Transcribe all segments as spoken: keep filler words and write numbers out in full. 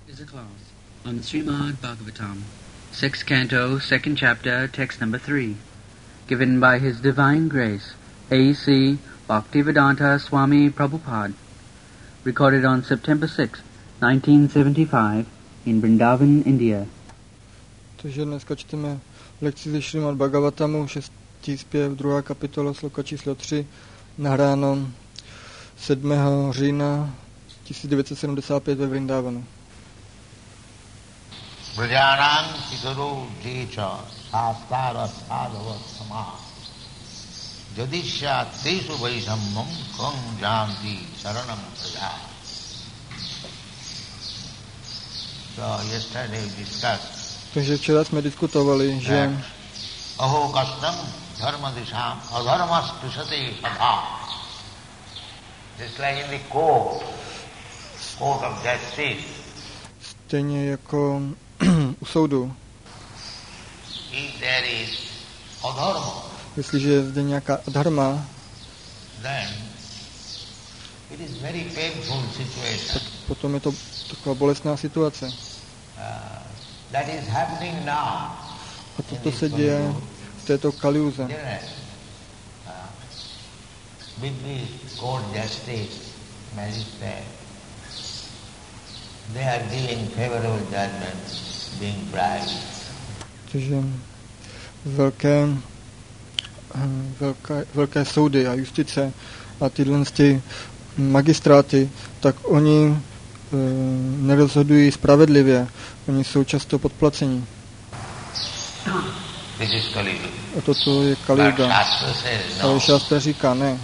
Is a class on Srimad Bhagavatam, sixth canto, second chapter, text number three, given by His Divine Grace, A C Bhaktivedanta Swami Prabhupada, recorded on September sixth, nineteen seventy-five, in Vrindavan, India. Takže dneska čteme lekci ze Srimad Bhagavatamu, šestý zpěv, druhá kapitola, sloka číslo tři, nahráno sedmého října tisíc devět set sedmdesát pět ve Vrindavanu. Prajanam Chitaro Jecha Sastara Sadhava Sama Jadisha Tesu Vaishammam Kang Janti Saranam Praja. So yesterday we discussed. Takže včera jsme diskutovali, že Aho Kastam Dharma Disham Adharmas Tusate Sadha. Just like in the court, court of justice. Stejně jako u soudu. If there is adharma, jestliže je zde nějaká adharma, then it is very painful situation. Tak potom je to taková bolestná situace. Uh, that is happening now. A toto se děje v této kaliuze. Uh, with the court justice, magistrate, they are giving favorable judgments, being bribed. Takže velké, velké, velké soudy a justice a tyhle ty magistráty, tak oni e, nerozhodují spravedlivě. Oni jsou často podplacení. A toto je Kaliuga. Ale Šástra říká ne.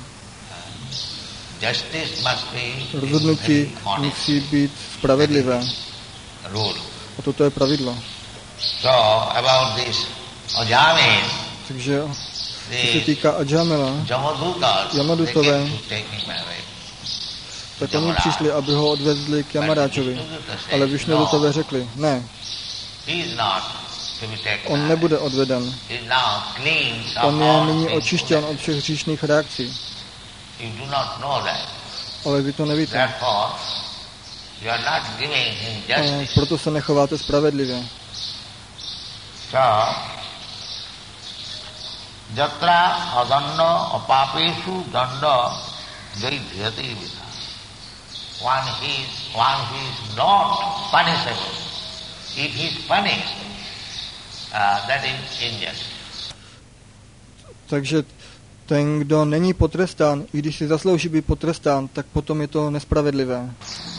Rozhodnutí musí být spravedlivé. A toto je pravidlo. Takže co se týká Ajamela, Jamadutové, tak oni přišli, aby ho odvezli k Yamaráčovi. Ale Višnudutové řekli, ne, on nebude odveden. On je nyní očištěn od všech hříšných reakcí. Ale vy to nevíte. A proto se nechováte spravedlivě. Jatra adanna apapeshu danda jaidhyati vidha. One he is, one who is not punishable. If he is punished, uh, that is injustice. Takže ten, kdo není potrestán, i když si zaslouží být potrestán, tak potom je to nespravedlivé.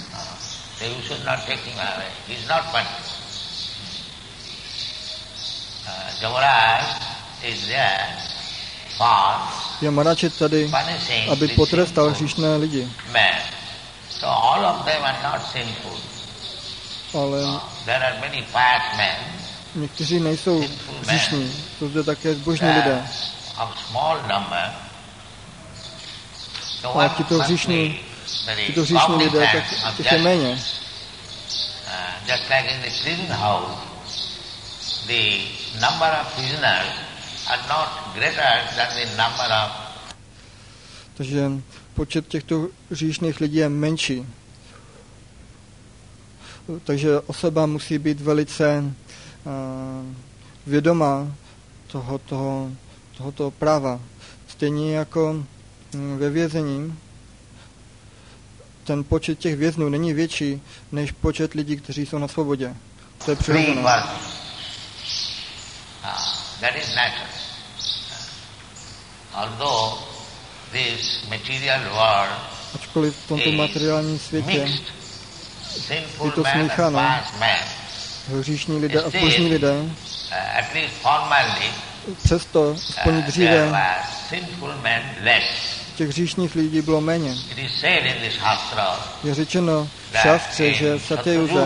Yamarač je tady, aby potrestal hříšné lidi. Ale někteří nejsou hříšní, jsou zde také zbožní lidé. A tito hříšní, tito hříšní lidé, tak těch je méně. Takže počet těchto hříšných lidí je menší. Takže osoba musí být velice uh, vědomá toho, toho, tohoto práva. Stejně jako ve vězení, ten počet těch věznů není větší než počet lidí, kteří jsou na svobodě. To je přirozené. Ačkoliv v tomto materiálním světě je to smícháno, hříšní lidé a zbožní lidé, přesto, aspoň dříve, těch hříšních lidí bylo méně. Je řečeno v šástře, že Satyuze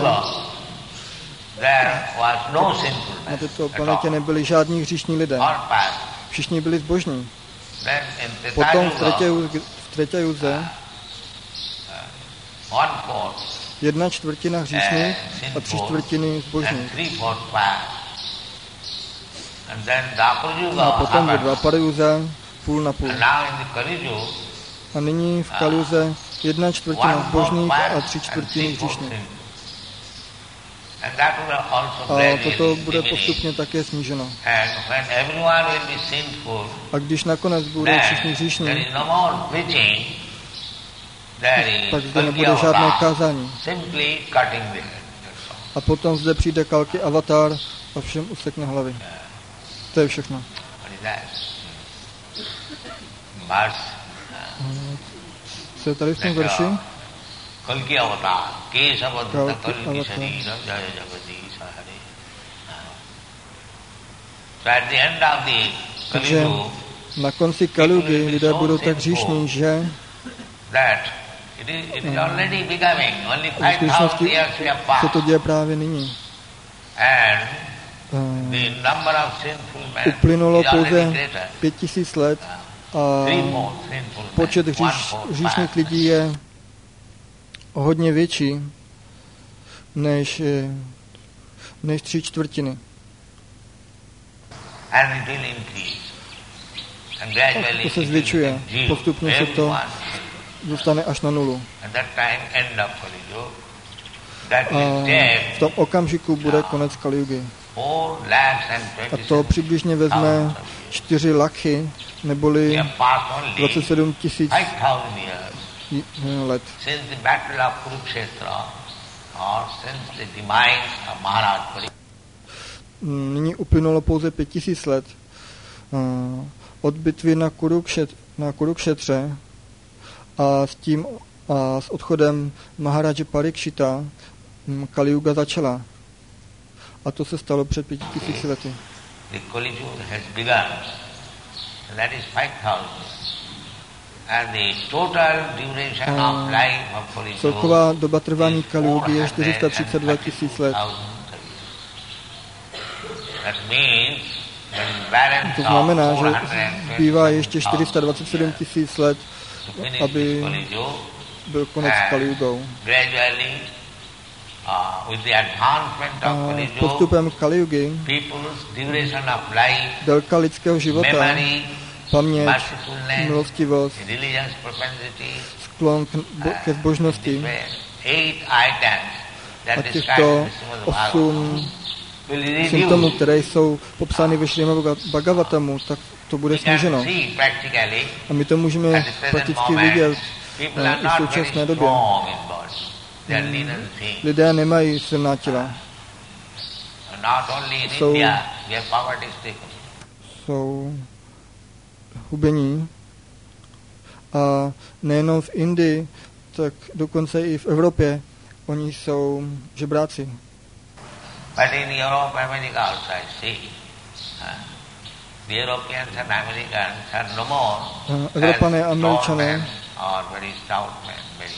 na této planetě nebyli žádní hříšní lidé. Všichni byli zbožní. Potom v Treťajuze jedna čtvrtina hříšných a tři čtvrtiny zbožných. A potom ve Dvaparayuze půl na půl. A nyní v Kaliuze jedna čtvrtina zbožných a tři čtvrtiny hříšných. A toto bude postupně také sníženo. A když nakonec budou všichni hříšní, tak zde nebude žádné kázání. A potom zde přijde Kalki avatar a všem usekne hlavy. To je všechno. Co je tady v tom verši? Kalki avatar. Kesavadhuta kalki sharira jaya jagadisha hare. So at the end of the Takže na konci Kaliugy lidé budou tak hříšní, že v skutečnosti se to děje právě nyní. Uplynulo pouze pět tisíc let a počet hříš, hříšných lidí je hodně větší než, než tři čtvrtiny. A to se zvětšuje. Postupně se to dostane až na nulu. A v tom okamžiku bude konec Kaliugy. A to přibližně vezme čtyři lakhy, neboli dvacet sedm tisíc let. Nyní uplynulo pouze pět tisíc let od bitvy na, Kurukšet, na Kurukšetře a s tím a s odchodem Maharaja Parikshita Kaliuga začala. A to se stalo před pěti tisíci lety. Celková doba trvání Kaliugy je čtyři sta třicet dva tisíc let. To znamená, že zbývá ještě čtyři sta dvacet sedm tisíc let, aby byl konec Kaliugou. A postupem Kaliugy délka lidského života, paměť, milostivost, sklon ke zbožnosti a těchto osm symptomů, které jsou popsány ve Šrímad Bhagavatamu, tak to bude sníženo. A my to můžeme prakticky vidět i v současné době. Lidé nemají silná těla. Jsou, jsou hubení. A nejenom v Indii, tak dokonce i v Evropě oni jsou žebráci. But in Europe, America also I see. The Europeans and Americans are no more Evropané a Američané or very stout men, very.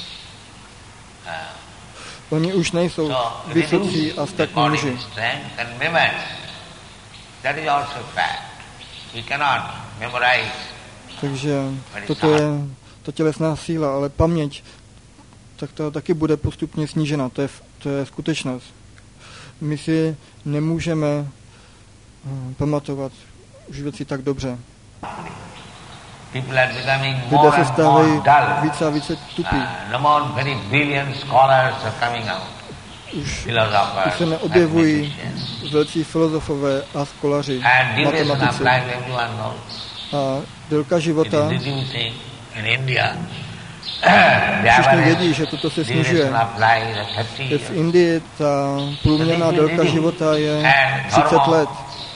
Oni už nejsou vysocí a statní muži. Takže toto je ta tělesná síla, ale paměť, tak to taky bude postupně snížena. To je, to je skutečnost. My si nemůžeme pamatovat už věci tak dobře. Lidé se stávají více a více tupí. Už, už se neobjevují velcí filozofové a skolaři, matematici. A délka života, všichni vědí, že toto se snižuje. V Indii ta průměrná délka života je třicet let.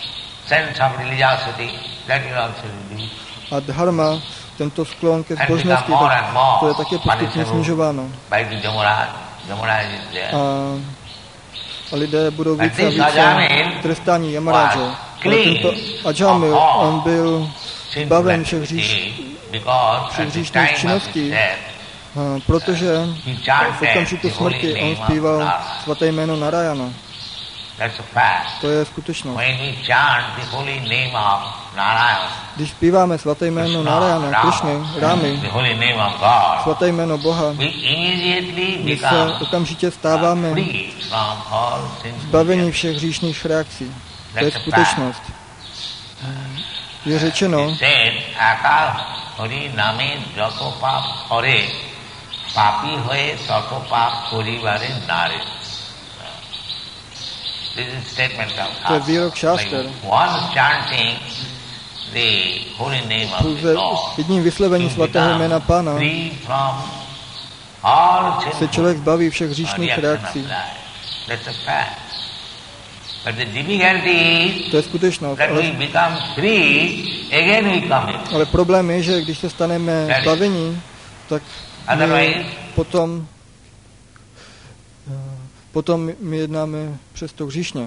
A dharma, tento sklon ke zbožnosti, to je také postupně snižováno. A, a lidé budou více a více trestáni Yamaraja. Ale tento Ajamil, on byl zbaven všech, hříš, všech hříšných činností, protože v okamžiku smrti on zpíval svaté jméno Narayana. To je skutečnost. Když zpíváme svaté jméno Narayana, Krishny, Rámy, svaté jméno Boha, my se okamžitě stáváme zbavení všech hříšných reakcí. To je skutečnost. Je řečeno, This is statement of To je výrok šáster. One chanting the holy name of the Pouze Lord jedním vyslovením svatého jména Pána free from all se sinful člověk zbaví všech hříšných reaction of reakcí. life. That's a fact. But the difficulty is To je skutečnost. that we Ale, become free, again we commit. ale problém je, že když se staneme zbavení, tak my Otherwise, potom, potom my jednáme přesto hříšně.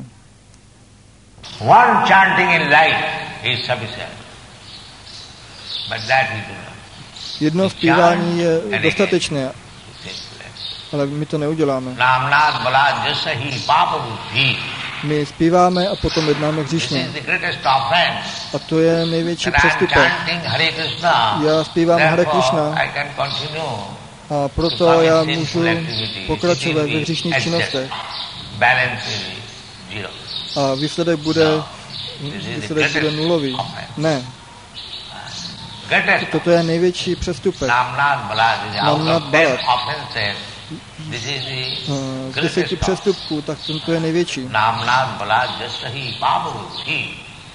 one chanting in life is sufficient. But that we do not. Jedno zpívání je dostatečné, ale my to neuděláme. Namnad balad jasahi papabuddhi. My zpíváme a potom jednáme This hříšně. is the greatest offense. A to je největší That I am přestupek. chanting Hare Krishna. Já zpívám Hare Therefore, Krishna I can continue a to proto commit já sinful můžu activities. pokračovat It ve will hříšných be činnostech. balance is zero. A výsledek bude, No. This is the výsledek bude greatest nulový. offense. Ne, Greatest toto je největší přestupek. Namnad balad is out Namnad of ten balad. offenses. This is the Uh, Z greatest deseti offense. přestupků, tak tento je největší. Namnad balad jasahi papabuddhi.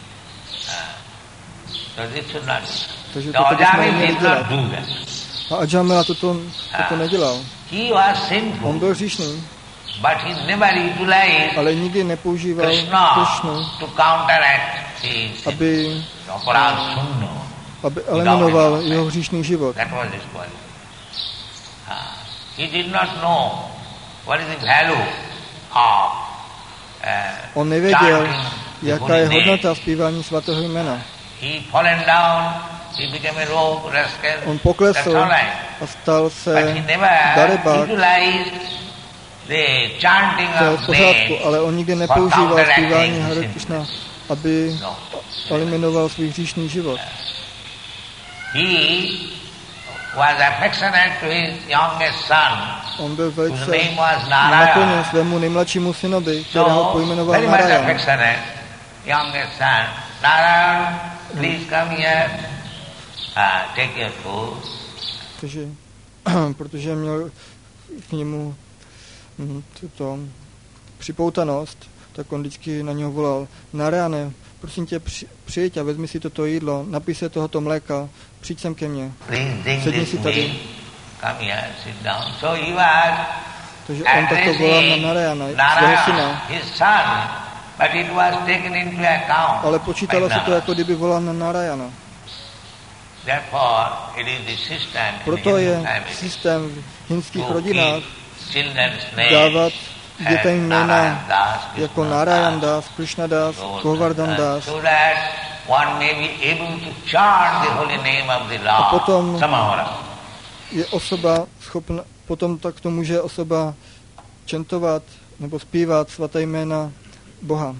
So this should not be. Takže The toto bychom Ajami neměli did not dělat. do that. A Ajamila toto, toto nedělal. He was On sinful, byl hříšný, but he never utilized ale nikdy nepoužíval Krishna Krishnu, to counteract his aby, aparad sunna. aby eliminoval jeho hříšný život. That was his point. Ah, he did not know what is the value of uh, On nevěděl, chanting the jaká holy je name. hodnota zpívání svatého jména. He fallen down, he became a rogue, rascal, On that's poklesl all right. a stal But se he never darebák, utilized the chanting to je of v pořádku, name ale on nikdy for nepoužíval counteracting zpívání the Hare sin. Krishna, aby No. eliminoval svůj hříšný život. He was affectionate to his youngest son, On byl whose velice name was nakloněn Narayana. svému nejmladšímu synovi, kterého So, pojmenoval very much Narayan. affectionate, youngest son. Narayan, please come here, uh, take your food. Takže, protože měl k němu hm, tuto připoutanost, tak on vždycky na něho volal: Narayane, prosím tě, při, přijď a vezmi si toto jídlo, napij se tohoto mléka, přijď sem ke mně. Please drink Sedni this si tady. milk. Come here, sit down. So he was Takže on takto volal na Narayana, svého Narayana, syna, his son, but it was taken into account. ale počítalo by se to, Narayana. jako kdyby volal na Narayana. Therefore, it is the system in Proto Hindu je family systém v hinských to rodinách give children's names dávat dětem as jména Narayan Das, jako Krishna Narayan Das, Das, Krishna Das, Govardhan Govardhan Das, Das. so that one may be able to chant the holy name of the Lord. A potom Samahara. je osoba schopna, potom takto může osoba čentovat nebo zpívat svaté jména Boha.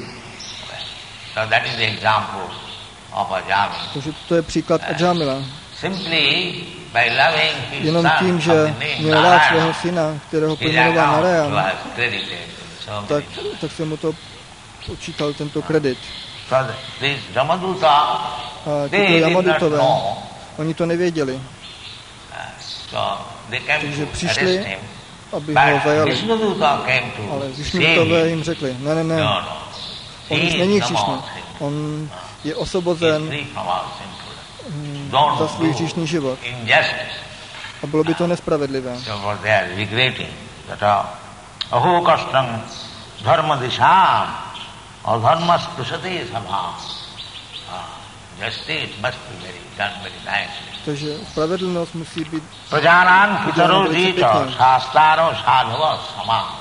So that is the example of Ajami. Takže to je příklad Ajamila. Simply by loving his Jenom son tím, of že the name měl rád svého Narayana, syna, kterého his pojmenoval account Narayan, was credited. So tak, many. tak se mu to počítal tento kredit. So this Jamaduta, A they tyto did not Jamadutové, know. oni to nevěděli, Uh, So they came takže to přišli, arrest him. aby ho But zajali. Vishnuduta came to Ale save Višnutové him. jim řekli: ne, ne, ne, No, no. on He už is není no hříšný. more sin. On je He is osvobozen free from all sinful. za Don't svůj do hříšný život. injustice. A bylo by to nespravedlivé. So for they are regretting that aho kastam dharma disham adharma sprushati sabham. Justice must be very done very nicely. Takže spravedlnost musí být Prajanan pitaro velice jita pěkně. shastaro sadhava sama.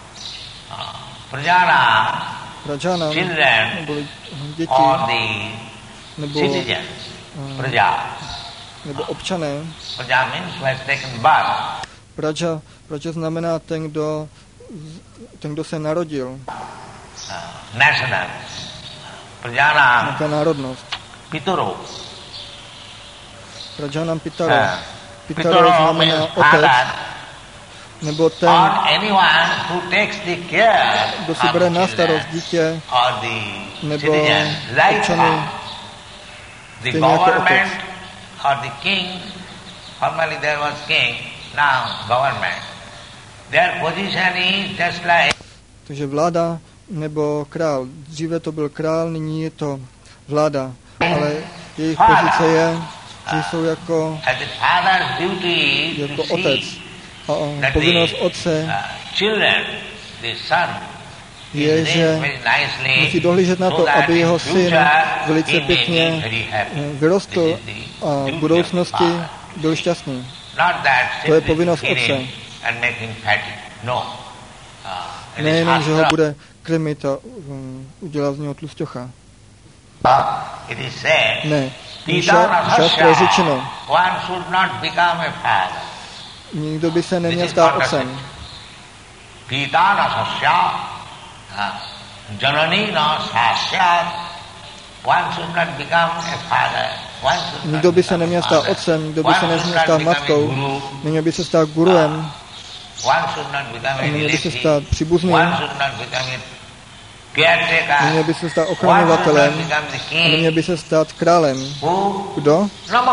Prajana, Rajanam, children nebo děti, or the nebo, citizens, praja. nebo občané. Praja means who has taken birth. Praja, praja znamená ten, kdo, ten, kdo se narodil, Uh, national. Prajana nějaká národnost. pitaro. Prajanam Pitaro. Uh, Pitaro pitaro znamená means otec, father nebo or ten, anyone who takes the care kdo si of bere the na starost children dítě, or the nebo citizens like občany, the stejně jako government otec. or the king. Formerly there was king, now government. Their position is just like Takže vláda nebo král. Dříve to byl král, nyní je to vláda. Ale jejich pozice je, že jsou jako, jako otec. A povinnost otce je, že musí dohlížet na to, aby jeho syn velice pěkně vyrostl a v budoucnosti byl šťastný. To je povinnost otce. Nejenom, že ho bude krmit a um, udělat z něho tlusťocha. Ne. V šastře je řečeno, nikdo by se neměl stát otcem. Nikdo by se neměl stát otcem, nikdo by se neměl stát matkou, neměl by se stát guruem, neměl by se stát příbuzným, neměl by se stát ochraňovatelem a neměl by se stát králem. Kdo?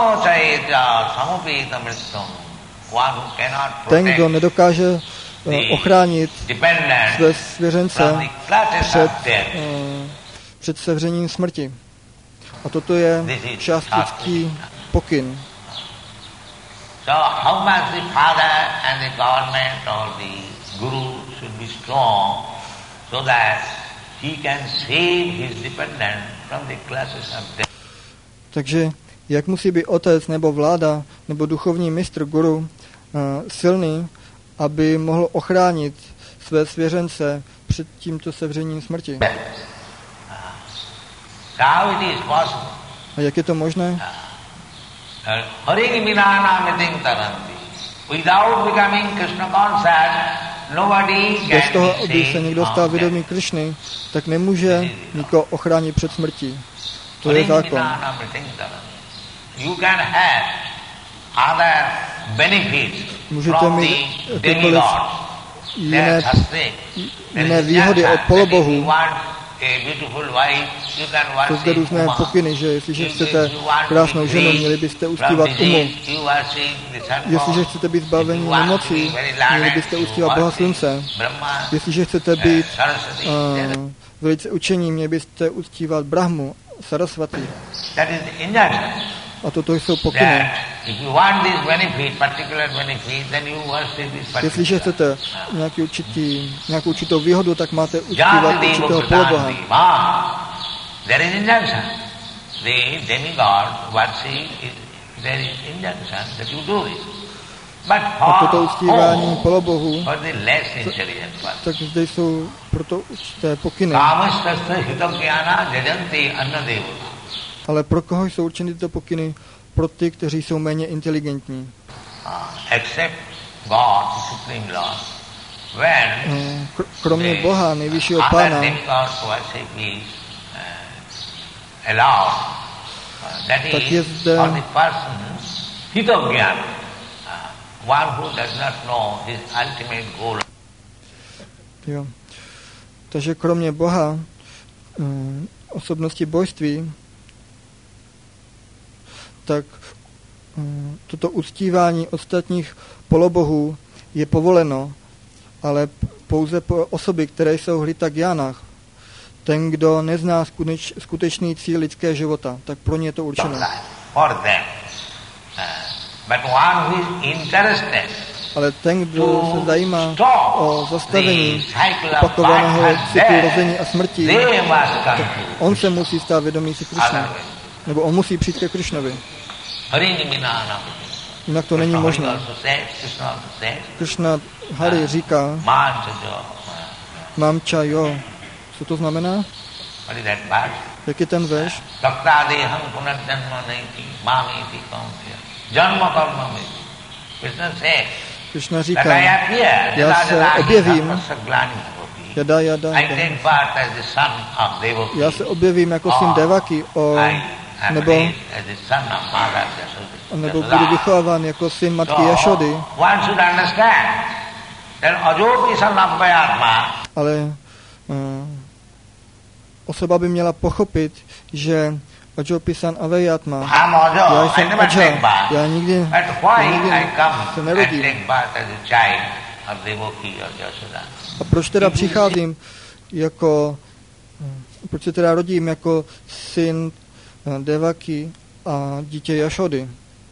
Ten, kdo nedokáže ochránit své svěřence před, uh, před sevřením smrti. A toto je šastrický pokyn. So how much the father and the government or the guru should be strong so that he can save his dependent from the classes of death. Takže jak musí být otec nebo vláda nebo duchovní mistr guru uh, silný, aby mohl ochránit své svěřence před tímto sevřením smrti. A jak je to možné? Bez toho, aby se někdo stal vědomý Krišny, tak nemůže nikoho ochránit před smrtí. To je zákon. Můžete mít jakékoliv jiné, jiné výhody od polobohů. To zde různé pokyny, že jestliže chcete krásnou ženu, měli byste uctívat umu. Jestliže chcete být zbavení nemocí, měli byste uctívat Boha Slunce. Jestliže chcete být uh, velice učení, měli byste uctívat Brahmu, Sarasvati. A toto jsou pokyny. Jestliže chcete nějaký určitý, nějakou určitou výhodu, tak máte uctívat určitého poloboha. A toto uctívání polobohu, tak zde jsou proto určité pokyny. Ale pro koho jsou určeny tyto pokyny? Pro ty, kteří jsou méně inteligentní. Kromě Boha, nejvyššího Pána, tak je zde jo. Takže kromě Boha, osobnosti božství, tak um, toto uctívání ostatních polobohů je povoleno, ale pouze pro osoby, které jsou hlita gyánách. Ten, kdo nezná skuteč, skutečný cíl lidského života, tak pro ně je to určeno. Ale ten, kdo se zajímá o zastavení opakovaného cyklu rození a smrti, tak on se musí stát vědomý si Krišny. Nebo on musí přijít ke Krišnovi. Jinak to není možné. Krišna Hari říká, Mamcha jo. Co to znamená? Jak je ten verš? Krišna říká, já se objevím, jada, jada, jada. Já se objevím jako syn Devaki, o, nebo, nebo budu vychováván jako syn matky Jašody. Ale uh, osoba by měla pochopit, že Ajopisan Avejatma. Já jsem Aja. Já nikdy, já nikdy se nerodím. A proč teda přicházím jako, proč se teda rodím jako syn Devaki a dítě Jašody.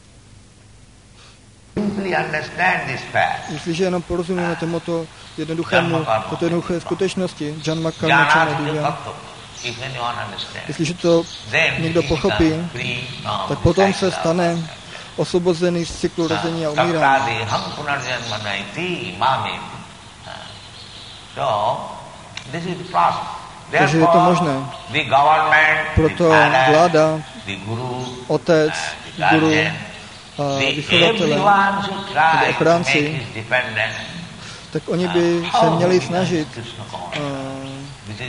Jestliže jenom porozumíme tomuto jednoduchému, toto jednoduché skutečnosti, Janma Karma Chanadivya, jestliže to někdo pochopí, tak potom se stane osvobozený z cyklu rození a umírání. Takže je to možné. Proto vláda, otec, guru a vychovatele, nebo ochránci, tak oni by se měli snažit uh,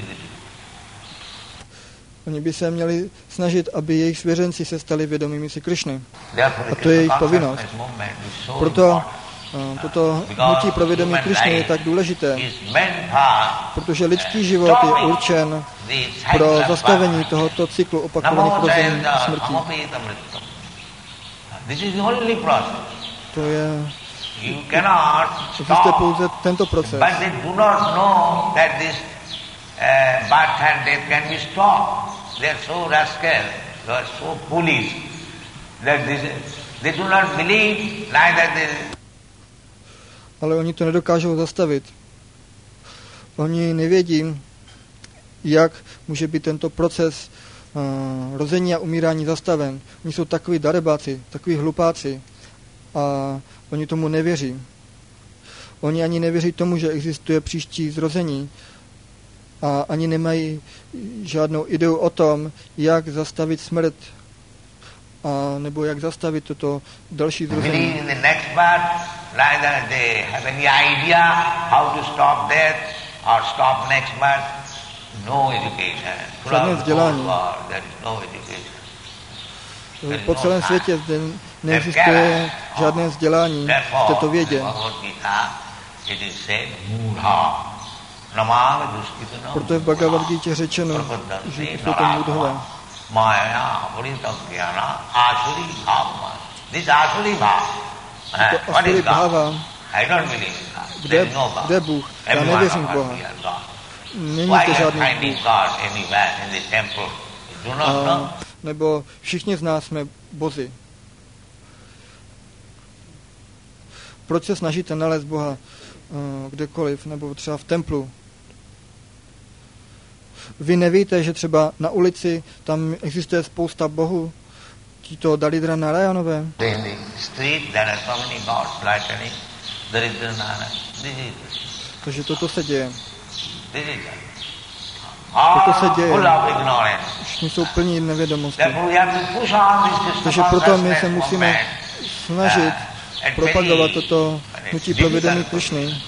Oni by se měli snažit, aby jejich svěřenci se stali vědomými si Krišny. A to je jejich povinnost. Proto uh, toto hnutí pro vědomí Krišny je tak důležité, protože lidský život je určen pro zastavení tohoto cyklu opakovaných rození a smrtí. To je existuje pouze tento proces. Uh, birth and death can be stopped. They are so rascal, they are so foolish that this, they do not believe neither they... Ale oni to nedokážou zastavit. Oni nevědí, jak může být tento proces uh, rození a umírání zastaven. Oni jsou takoví darebáci, takoví hlupáci a oni tomu nevěří. Oni ani nevěří tomu, že existuje příští zrození, a ani nemají žádnou ideu o tom, jak zastavit smrt, a nebo jak zastavit toto další zrození. Žádné vzdělání. Po celém světě zde neexistuje žádné vzdělání v této vědě. Proto je v Bhagavad Gita řečeno, že jsou to mudhové. To asuri bhava, kde, kde je Bůh? Já nevěřím v Boha. Není to žádný Bůh. A, nebo všichni z nás jsme bozi. Proč se snažíte nalézt Boha kdekoliv, nebo třeba v templu? Vy nevíte, že třeba na ulici tam existuje spousta bohů, tito Dalidra Narayanové. Takže toto se děje. Toto se děje. Všichni jsou plní nevědomosti. Takže proto my se musíme snažit propagovat toto hnutí pro vědomí Krišny.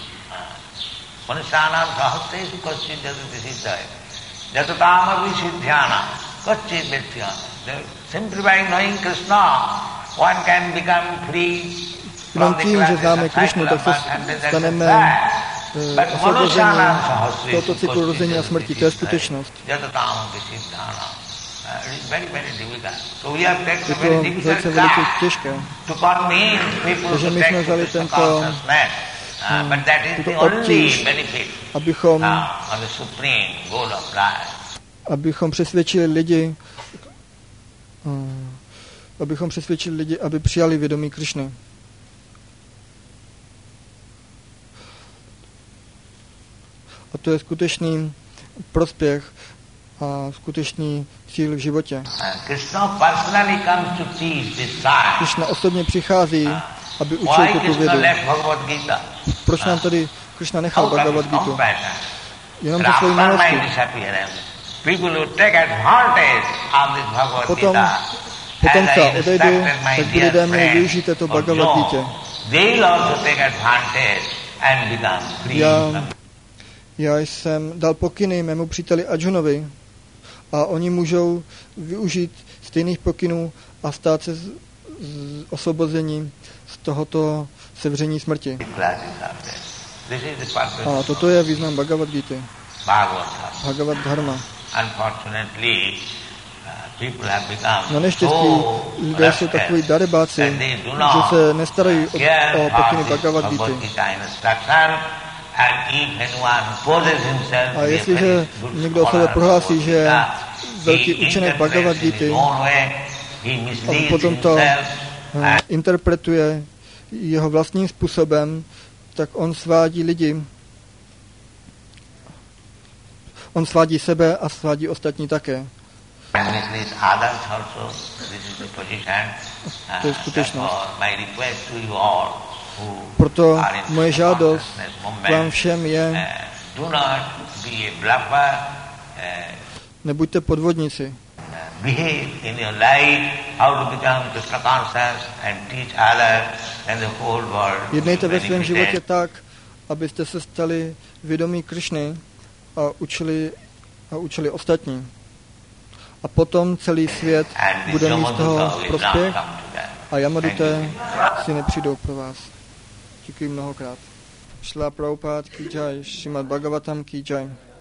Jenom tím, že známe Krišnu, tak se staneme osvobození tohoto cyklu rození a smrti. To je skutečnost. Je to velice, velice těžké. Takže my jsme vzali tento Hmm, tuto obtíž, abychom, abychom přesvědčili lidi, um, abychom přesvědčili lidi, aby přijali vědomí Krišny. A to je skutečný prospěch a skutečný cíl v životě. Krišna osobně přichází, aby učil tuto vědu. Proč nám tady Krišna nechal Bhagavad Gitu? Jenom ze svojí milosti. Potom, potom se odejdu, tak by lidé měli využít této Bhagavad Gita. Já, já jsem dal pokyny mému příteli Arjunovi a oni můžou využít stejných pokynů a stát se z, z osvobození z tohoto sevření smrti. A toto je význam Bhagavad Gita. Bhagavad Dharma. Na neštěstí lidé jsou takový darebáci, že se nestarají o, o pokyny Bhagavad Gita. A jestliže někdo o sebe prohlásí, že je velký učenek Bhagavad Gity a potom to interpretuje jeho vlastním způsobem, tak on svádí lidi. On svádí sebe a svádí ostatní také. To je skutečnost. Proto moje žádost k vám všem je, nebuďte podvodníci. Jednejte ve svém životě tak, abyste se stali vědomí Krišny a učili, a učili ostatní. A potom celý svět bude mít z toho prospěch a Yamaduté si nepřijdou pro vás. Děkuji mnohokrát. Šla Prabhupada ki jai, Šrimad Bhagavatam ki jai.